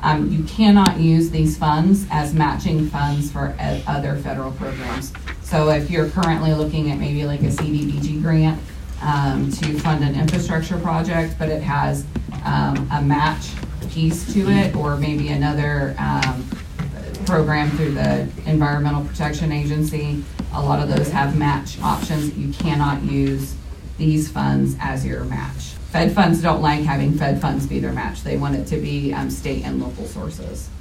You cannot use these funds as matching funds for other federal programs. So if you're currently looking at maybe like a CDBG grant to fund an infrastructure project, but it has a match piece to it, or maybe another program through the Environmental Protection Agency, a lot of those have match options. You cannot use these funds as your match. Fed funds don't like having Fed funds be their match. They want it to be state and local sources.